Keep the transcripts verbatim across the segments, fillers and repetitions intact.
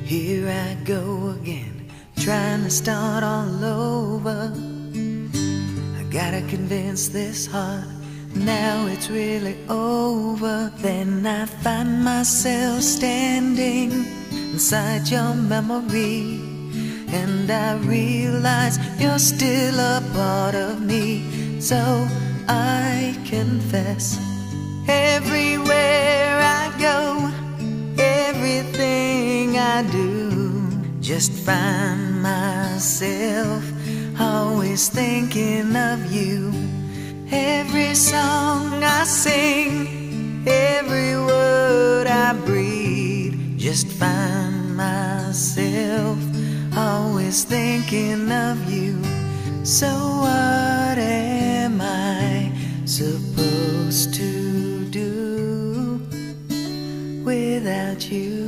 Here I go again, trying to start all over. I gotta convince this heart, now it's really over. Then I find myself standing inside your memory, and I realize you're still a part of me. So I confess, everywhere I go, everything I do, just find myself always thinking of you. Every song I sing, every word I breathe, just find myself always thinking of you. So what am I supposed to do without you?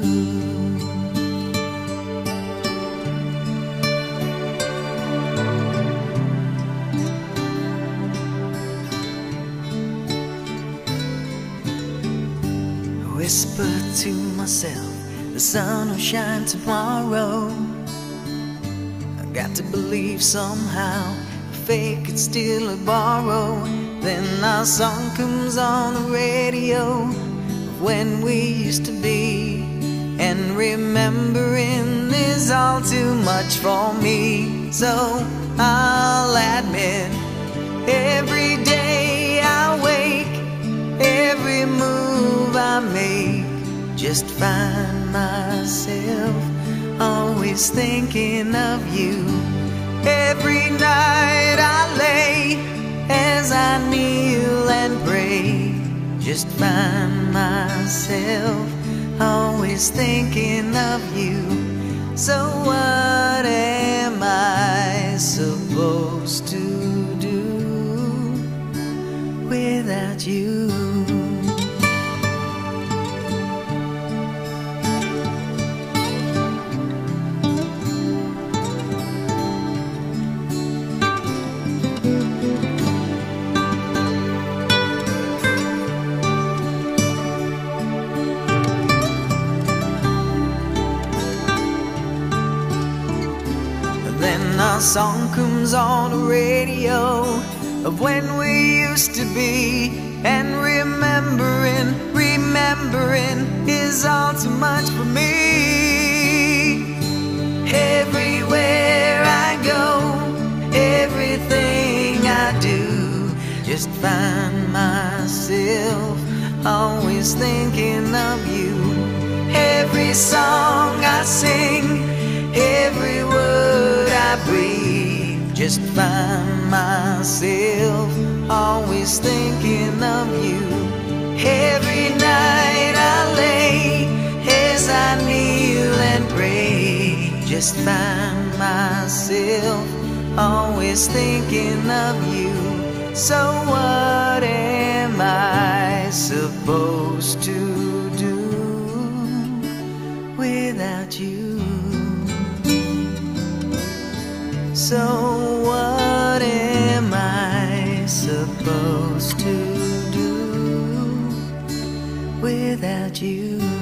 Whisper to myself, the sun will shine tomorrow. I got to believe somehow, a fake it's still a borrow. Then our song comes on the radio of when we used to be, and remembering is all too much for me. So I'll admit, every day I wake, every move I make, just find myself always thinking of you. Every night I lay as I kneel and pray, just find myself always thinking of you. So what am I supposed to do without you? Then our song comes on the radio of when we used to be, and remembering, remembering is all too much for me. Everywhere I go, everything I do, just find myself always thinking of you. Every song I sing, every word I breathe, just find myself always thinking of you. Every night I lay as I kneel and pray, just find myself always thinking of you. So what am I supposed to do without you? So what am I supposed to do without you?